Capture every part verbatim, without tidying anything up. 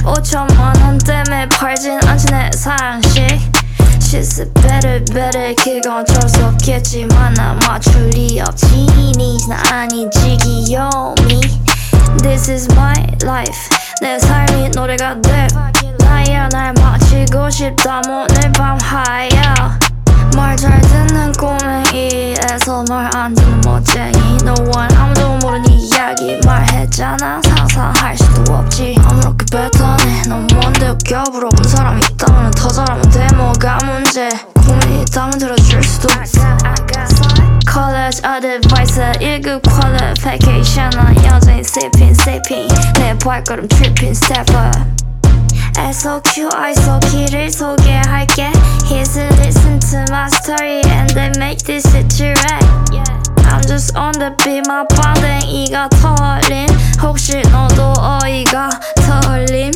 오천만 원 때문에 팔진 않지 내 상식. She's a better better 그건 어쩔 수 없겠지만 나 맞출 리 없지. 나 아니지 귀요미. This is my life 내 삶이 노래가 돼. 나야 날 마치고 싶다 오늘 밤 하야. 말 잘 듣는 꼬맹이에서 말 안 듣는 멋쟁이. No one 아무도 모르는 이야기 말했잖아. 상상할 수도 없지. 아무렇게 뱉어내. 넌 뭔데 웃겨. 물어본 사람이 있다면 더 잘하면 돼. 뭐가 문제. 고민이 있다면 들어줄 수도 있어. College advice 일 급 qualification 난 여전히 sipping sipping 내 발걸음 tripping step up. 에스 오 큐 아이 ес 오 키를 소개할게. Here's a listen to my story and they make this shit right. I'm just on the beat my 방댕이가 털림. 혹시 너도 어이가 털림.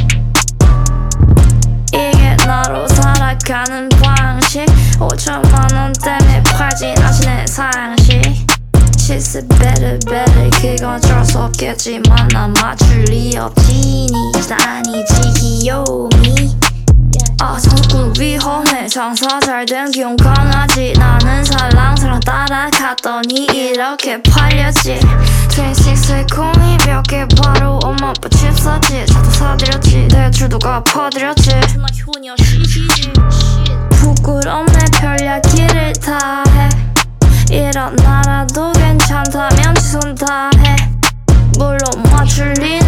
이게 나로 살아가는 방식. 오천만 원 때문에 팔진 않지 내 상식. She's a better better 그건 어쩔 수 없겠지만 난 맞출 리 없지. 나 아니지 귀요미. 아 성공 위험해. 장사 잘된 기용 강하지. 나는 살랑살랑 따라갔더니 이렇게 팔렸지. 이십육 공이 몇 개 바로 엄마 아빠 집 샀지. 차도 사드렸지. 대출도 갚아드렸지. 부끄럽네 별야기를 다 해. 이런 나라도 괜찮다면 지손 다 해. 물론 맞출 리는